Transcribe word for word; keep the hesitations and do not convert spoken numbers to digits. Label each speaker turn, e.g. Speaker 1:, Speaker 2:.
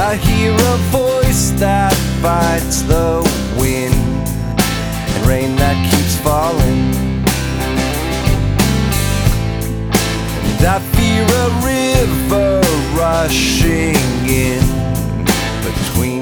Speaker 1: I hear a voice that fights the wind and rain that keeps falling. And I fear a river rushing in between